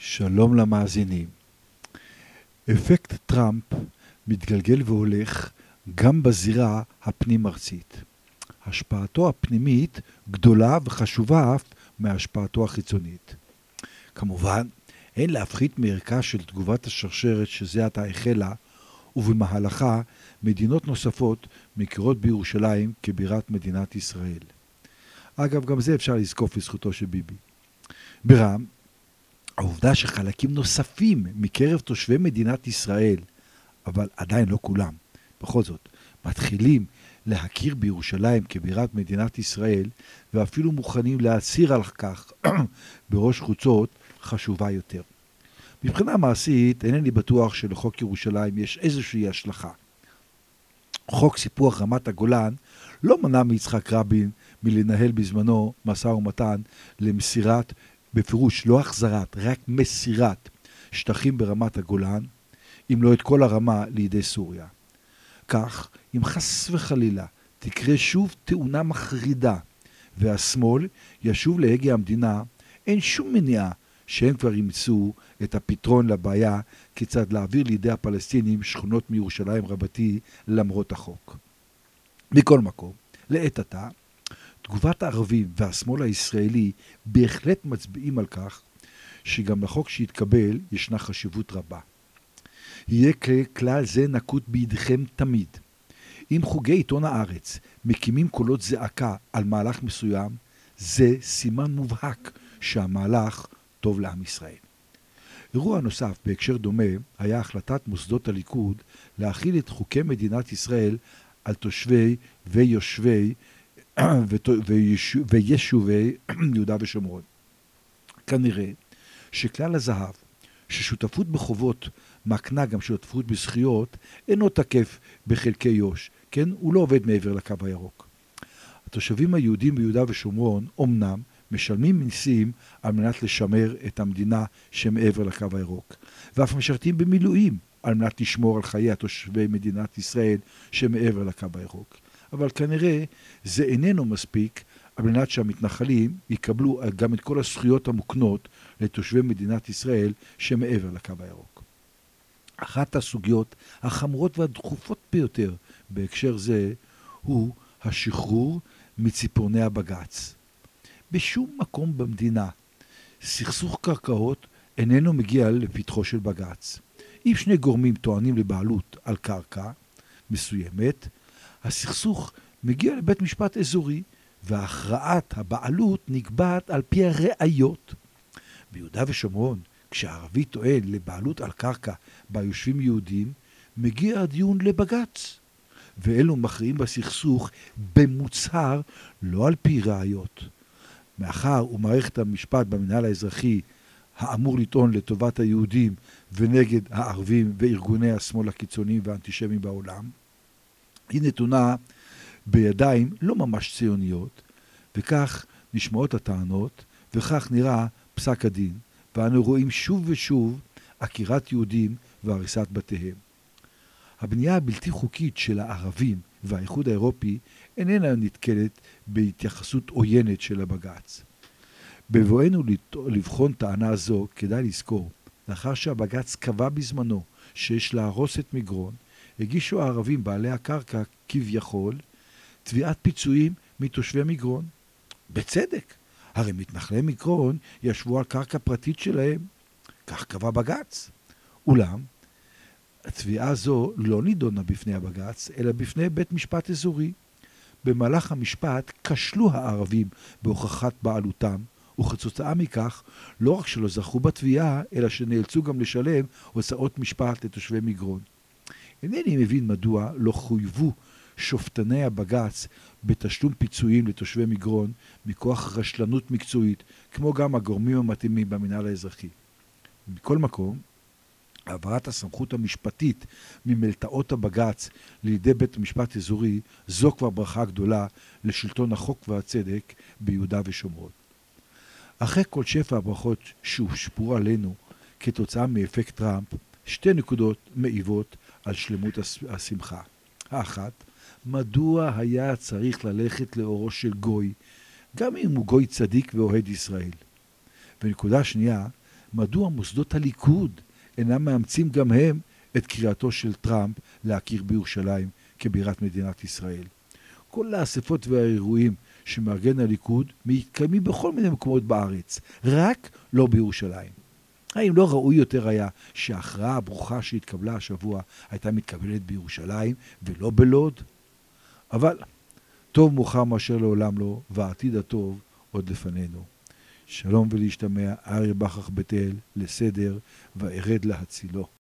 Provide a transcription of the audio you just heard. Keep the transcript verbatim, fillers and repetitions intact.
שלום למאזינים. אפקט טראמפ מתגלגל והולך גם בזירה הפנים-ארצית. השפעתו הפנימית גדולה וחשובה אף מהשפעתו החיצונית. כמובן, אין להפחית מערכה של תגובת השרשרת שזה עתה החלה, ובמהלכה מדינות נוספות מכירות בירושלים כבירת מדינת ישראל. אגב, גם זה אפשר לזקוף לזכותו של ביבי. ברם, העובדה שחלקים נוספים מקרב תושבי מדינת ישראל, אבל עדיין לא כולם, בכל זאת, מתחילים להכיר בירושלים כבירת מדינת ישראל, ואפילו מוכנים להצהיר על כך בראש חוצות, חשובה יותר. מבחינה מעשית, אינני בטוח שלחוק ירושלים יש איזושהי השלכה. חוק סיפוח רמת הגולן לא מנע מיצחק רבין מלנהל בזמנו משא ומתן למסירת, בפירוש לא החזרת, רק מסירת שטחים ברמת הגולן, אם לא את כל הרמה לידי סוריה. כך, אם חס וחלילה תקרה שוב תאונה מחרידה והשמאל ישוב להגה המדינה, אין שום מניעה שהם כבר ימצאו את הפתרון לבעיה כיצד להעביר לידי הפלסטינים שכונות מירושלים רבתי למרות החוק. מכל מקום, לעת עתה, תגובת הערבים והשמאל הישראלי בהחלט מצביעים על כך שגם לחוק שהתקבל ישנה חשיבות רבה. יהיה כלל זה נקוט בידכם תמיד. אם חוגי עיתון הארץ מקימים קולות זעקה על מהלך מסוים, זה סימן מובהק שהמהלך טוב לעם ישראל. אירוע נוסף בהקשר דומה היה החלטת מוסדות הליכוד להכיל את חוקי מדינת ישראל על תושבי ויושבי ויישובי יהודה ושומרון. כנראה שכלל הזהב, ששותפות בחובות מקנה גם שותפות בזכויות, אינו תקף בחלקי יו"ש, כן? הוא לא עובד מעבר לקו הירוק. התושבים היהודים ביהודה ושומרון אומנם משלמים מיסים על מנת לשמר את המדינה שמעבר לקו הירוק, ואף משרתים במילואים על מנת לשמור על חיי התושבי מדינת ישראל שמעבר לקו הירוק. אבל כנראה זה איננו מספיק על מנת שהמתנחלים יקבלו גם את כל הזכויות המוקנות לתושבי מדינת ישראל שמעבר לקו הירוק. אחת הסוגיות החמורות והדחופות ביותר בהקשר זה הוא השחרור מציפורני הבג"ץ. בשום מקום במדינה סכסוך קרקעות איננו מגיע לפתחו של בג"ץ. אם שני גורמים טוענים לבעלות על קרקע מסוימת, הסכסוך מגיע לבית משפט אזורי, והכרעת הבעלות נקבעת על פי הראיות. ביהודה ושומרון, כשערבי טוען לבעלות על קרקע בה יושבים יהודים, מגיע הדיון לבג"ץ. ואלו מכריעים בסכסוך במוצהר, לא על פי ראיות. מאחר ומערכת המשפט במנהל האזרחי האמור לטעון לטובת היהודים ונגד הערבים וארגוני השמאל הקיצוניים והאנטישמיים בעולם, היא נתונה בידיים לא ממש ציוניות, וכך נשמעות הטענות, וכך נראה פסק הדין, ואנו רואים שוב ושוב עקירת יהודים והריסת בתיהם. הבנייה הבלתי חוקית של הערבים והאיחוד האירופי איננה נתקלת בהתייחסות עוינת של הבג"ץ. בבואנו לבחון טענה זו כדאי לזכור, לאחר שהבג"ץ קבע בזמנו שיש להרוס את מגרון, הגישו הערבים בעלי הקרקע כביכול תביעת פיצויים מתושבי מגרון. בצדק, הרי מתנחלי מגרון ישבו על קרקע פרטית שלהם, כך קבע בג"ץ. אולם, התביעה זו לא נידונה בפני הבג"ץ, אלא בפני בית משפט אזורי. במהלך המשפט כשלו הערבים בהוכחת בעלותם, וכתוצאה מכך לא רק שלא זכו בתביעה, אלא שנאלצו גם לשלם הוצאות משפט לתושבי מגרון. אינני מבין מדוע לא חויבו שופטני הבג"ץ בתשלום פיצויים לתושבי מגרון מכוח רשלנות מקצועית, כמו גם הגורמים המתאימים במנהל האזרחי. מכל מקום, העברת הסמכות המשפטית ממלתעות הבג"ץ לידי בית המשפט אזורי, זו כבר ברכה גדולה לשלטון החוק והצדק ביהודה ושומרון. אחרי כל שפע הברכות שהושפעו עלינו כתוצאה מאפקט טראמפ, שתי נקודות מעיבות על שלמות השמחה. האחת, מדוע היה צריך ללכת לאורו של גוי, גם אם הוא גוי צדיק ואוהד ישראל? ונקודה שנייה, מדוע מוסדות הליכוד אינם מאמצים גם הם את קריאתו של טראמפ להכיר בירושלים כבירת מדינת ישראל. כל האספות והאירועים שמארגן הליכוד מתקיימים בכל מיני מקומות בארץ, רק לא בירושלים. האם לא ראוי יותר היה שההכרעה הברוכה שהתקבלה השבוע הייתה מתקבלת בירושלים ולא בלוד? אבל טוב מאוחר מאשר לעולם לא, והעתיד הטוב עוד לפנינו. שלום ולהשתמע, אריה בכרך בית אל, לסדר וארד להצילו.